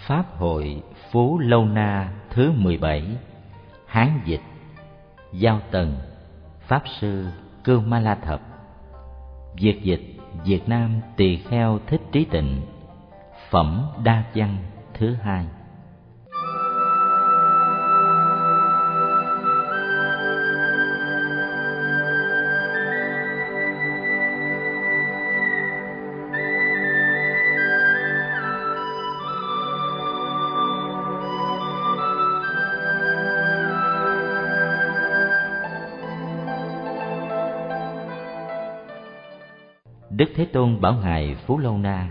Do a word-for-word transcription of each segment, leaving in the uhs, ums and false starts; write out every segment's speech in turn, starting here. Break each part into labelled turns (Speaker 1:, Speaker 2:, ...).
Speaker 1: Pháp hội Phú Lâu Na thứ mười bảy. Hán dịch. Giao Tần, Pháp sư Cưu Ma La Thập. Việt dịch Việt Nam Tỳ Kheo Thích Trí Tịnh. Phẩm Đa Văn thứ hai. Đức Thế Tôn bảo ngài Phú Lâu Na: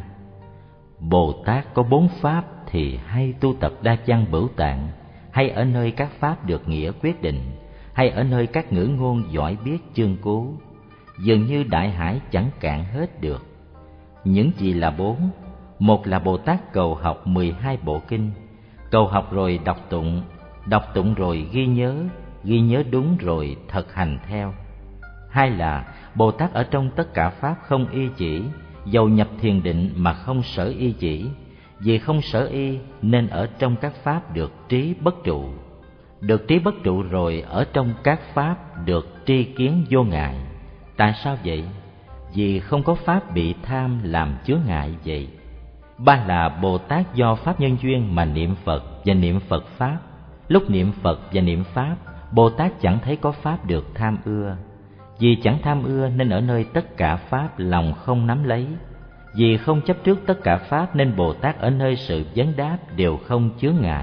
Speaker 1: Bồ Tát có bốn pháp thì hay tu tập Đa Văn Bửu Tạng, hay ở nơi các pháp được nghĩa quyết định, hay ở nơi các ngữ ngôn giỏi biết chương cứu, dường như đại hải chẳng cạn hết được. Những gì là bốn? Một là Bồ Tát cầu học mười hai bộ kinh, cầu học rồi đọc tụng, đọc tụng rồi ghi nhớ, ghi nhớ đúng rồi thực hành theo. Hai là Bồ Tát ở trong tất cả pháp không y chỉ, dầu nhập thiền định mà không sở y chỉ, vì không sở y nên ở trong các pháp được trí bất trụ. Được trí bất trụ rồi ở trong các pháp được tri kiến vô ngại. Tại sao vậy? Vì không có pháp bị tham làm chướng ngại vậy. Ba là Bồ Tát do pháp nhân duyên mà niệm Phật và niệm Phật pháp. Lúc niệm Phật và niệm pháp, Bồ Tát chẳng thấy có pháp được tham ưa. Vì chẳng tham ưa nên ở nơi tất cả pháp lòng không nắm lấy. Vì không chấp trước tất cả pháp nên Bồ Tát ở nơi sự vấn đáp đều không chướng ngại.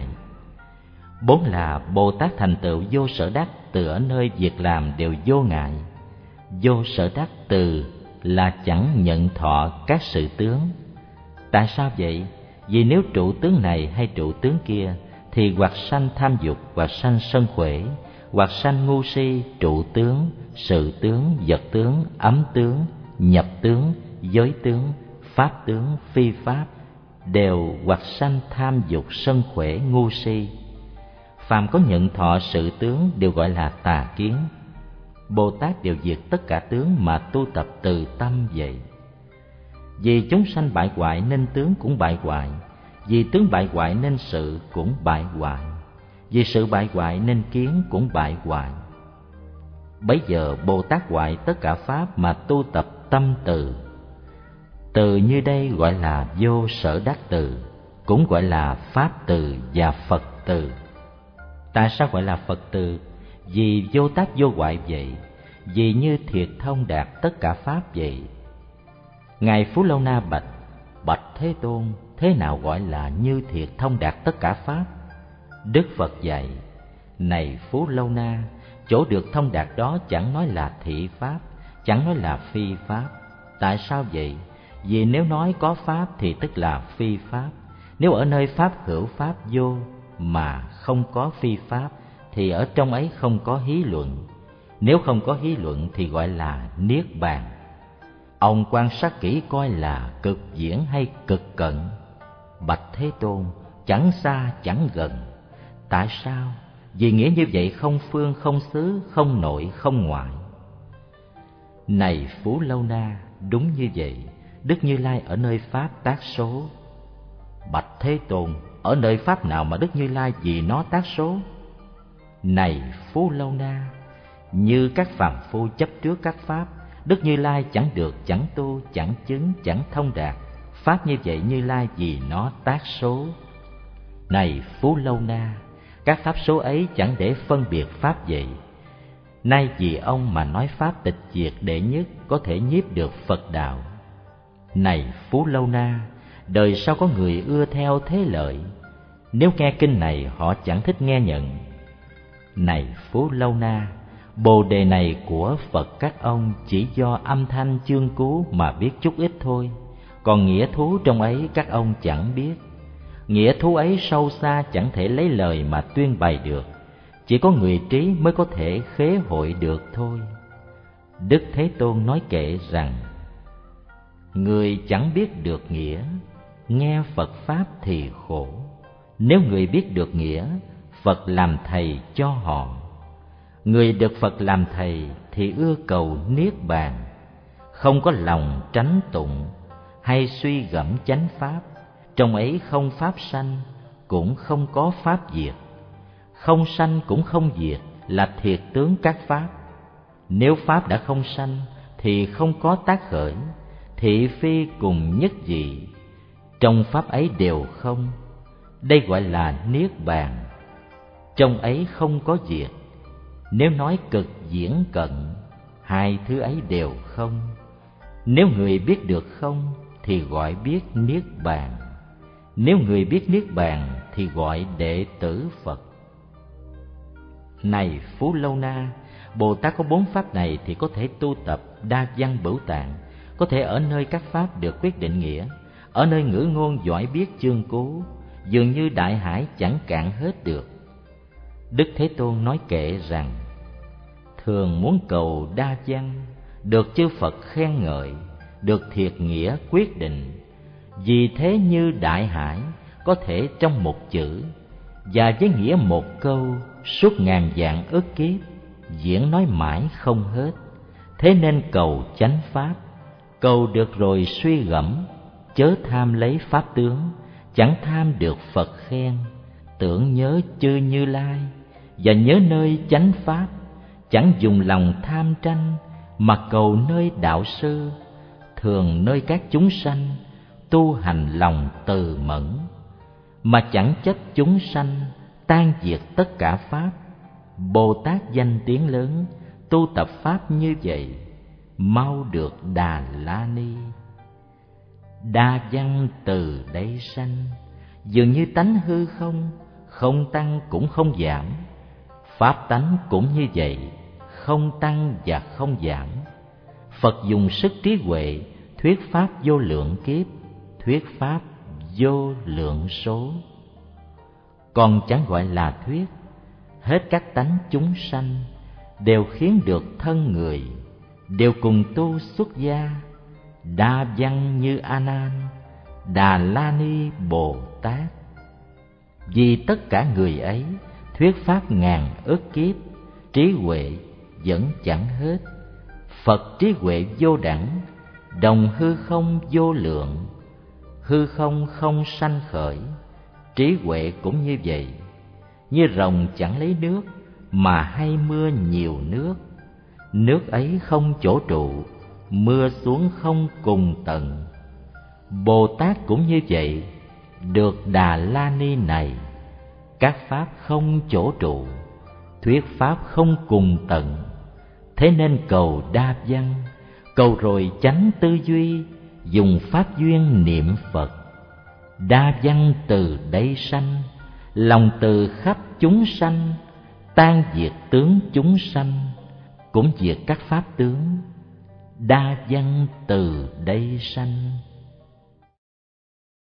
Speaker 1: Bốn là Bồ Tát thành tựu vô sở đắc từ ở nơi việc làm đều vô ngại. Vô sở đắc từ là chẳng nhận thọ các sự tướng. Tại sao vậy? Vì nếu trụ tướng này hay trụ tướng kia thì hoặc sanh tham dục, hoặc sanh sân khỏe, hoặc sanh ngu si, trụ tướng, sự tướng, vật tướng, ấm tướng, nhập tướng, giới tướng, pháp tướng, phi pháp, đều hoặc sanh tham dục, sân khỏe, ngu si. Phàm có nhận thọ sự tướng đều gọi là tà kiến. Bồ Tát đều diệt tất cả tướng mà tu tập từ tâm vậy. Vì chúng sanh bại hoại nên tướng cũng bại hoại, vì tướng bại hoại nên sự cũng bại hoại, vì sự bại hoại nên kiến cũng bại hoại. Bấy giờ Bồ Tát hoại tất cả pháp mà tu tập tâm từ. Từ như đây gọi là vô sở đắc từ, cũng gọi là pháp từ và Phật từ. Tại sao gọi là Phật từ? Vì vô tác vô hoại vậy, vì như thiệt thông đạt tất cả pháp vậy. Ngài Phú Lâu Na bạch: Bạch Thế Tôn, thế nào gọi là như thiệt thông đạt tất cả pháp? Đức Phật dạy: Này Phú Lâu Na, chỗ được thông đạt đó chẳng nói là thị pháp, chẳng nói là phi pháp. Tại sao vậy? Vì nếu nói có pháp thì tức là phi pháp. Nếu ở nơi pháp hữu pháp vô mà không có phi pháp thì ở trong ấy không có hí luận. Nếu không có hí luận thì gọi là niết bàn. Ông quan sát kỹ coi là cực diễn hay cực cận. Bạch Thế Tôn, chẳng xa chẳng gần. Tại sao? Vì nghĩa như vậy không phương không xứ, không nội không ngoại. Này Phú Lâu Na, đúng như vậy, Đức Như Lai ở nơi pháp tác số. Bạch Thế Tôn, ở nơi pháp nào mà Đức Như Lai vì nó tác số? Này Phú Lâu Na, như các phàm phu chấp trước các pháp, Đức Như Lai chẳng được, chẳng tu, chẳng chứng, chẳng thông đạt. Pháp như vậy Như Lai vì nó tác số. Này Phú Lâu Na, các pháp số ấy chẳng để phân biệt pháp vậy. Nay vì ông mà nói pháp tịch diệt đệ nhất có thể nhiếp được Phật đạo. Này Phú Lâu Na, đời sau có người ưa theo thế lợi, nếu nghe kinh này họ chẳng thích nghe nhận. Này Phú Lâu Na, bồ đề này của Phật các ông chỉ do âm thanh chương cứu mà biết chút ít thôi, còn nghĩa thú trong ấy các ông chẳng biết. Nghĩa thú ấy sâu xa chẳng thể lấy lời mà tuyên bày được, chỉ có người trí mới có thể khế hội được thôi. Đức Thế Tôn nói kệ rằng: Người chẳng biết được nghĩa, nghe Phật Pháp thì khổ. Nếu người biết được nghĩa, Phật làm thầy cho họ. Người được Phật làm thầy thì ưa cầu niết bàn, không có lòng tránh tụng hay suy gẫm chánh pháp. Trong ấy không pháp sanh, cũng không có pháp diệt, không sanh cũng không diệt là thiệt tướng các pháp. Nếu pháp đã không sanh thì không có tác khởi, thị phi cùng nhất dị, trong pháp ấy đều không. Đây gọi là niết bàn. Trong ấy không có diệt. Nếu nói cực diễn cận, hai thứ ấy đều không. Nếu người biết được không thì gọi biết niết bàn. Nếu người biết niết bàn thì gọi đệ tử Phật. Này Phú Lâu Na, Bồ Tát có bốn pháp này thì có thể tu tập đa văn bửu tạng, có thể ở nơi các pháp được quyết định nghĩa, ở nơi ngữ ngôn giỏi biết chương cố, dường như đại hải chẳng cạn hết được. Đức Thế Tôn nói kệ rằng: thường muốn cầu đa văn, được chư Phật khen ngợi, được thiệt nghĩa quyết định. Vì thế như đại hải có thể trong một chữ, và với nghĩa một câu suốt ngàn vạn ức kiếp, diễn nói mãi không hết. Thế nên cầu chánh pháp, cầu được rồi suy gẫm, chớ tham lấy pháp tướng, chẳng tham được Phật khen. Tưởng nhớ chư Như Lai và nhớ nơi chánh pháp, chẳng dùng lòng tham tranh mà cầu nơi đạo sư. Thường nơi các chúng sanh tu hành lòng từ mẫn, mà chẳng chấp chúng sanh tan diệt tất cả pháp. Bồ Tát danh tiếng lớn, tu tập pháp như vậy, mau được Đà La Ni. Đa văn từ đây sanh, dường như tánh hư không, không tăng cũng không giảm. Pháp tánh cũng như vậy, không tăng và không giảm. Phật dùng sức trí huệ thuyết pháp vô lượng kiếp, thuyết pháp vô lượng số. Còn chẳng gọi là thuyết. Hết các tánh chúng sanh đều khiến được thân người, đều cùng tu xuất gia. Đa văn như A Nan, Đà La Ni Bồ Tát. Vì tất cả người ấy thuyết pháp ngàn ức kiếp, trí huệ vẫn chẳng hết. Phật trí huệ vô đẳng, đồng hư không vô lượng. Hư không không sanh khởi, trí huệ cũng như vậy. Như rồng chẳng lấy nước mà hay mưa nhiều nước, nước ấy không chỗ trụ, mưa xuống không cùng tận. Bồ Tát cũng như vậy, được Đà La Ni này. Các pháp không chỗ trụ, thuyết pháp không cùng tận. Thế nên cầu đa văn, cầu rồi chánh tư duy, dùng pháp duyên niệm Phật. Đa văn từ đây sanh, lòng từ khắp chúng sanh, tan diệt tướng chúng sanh, cũng diệt các pháp tướng. Đa văn từ đây sanh.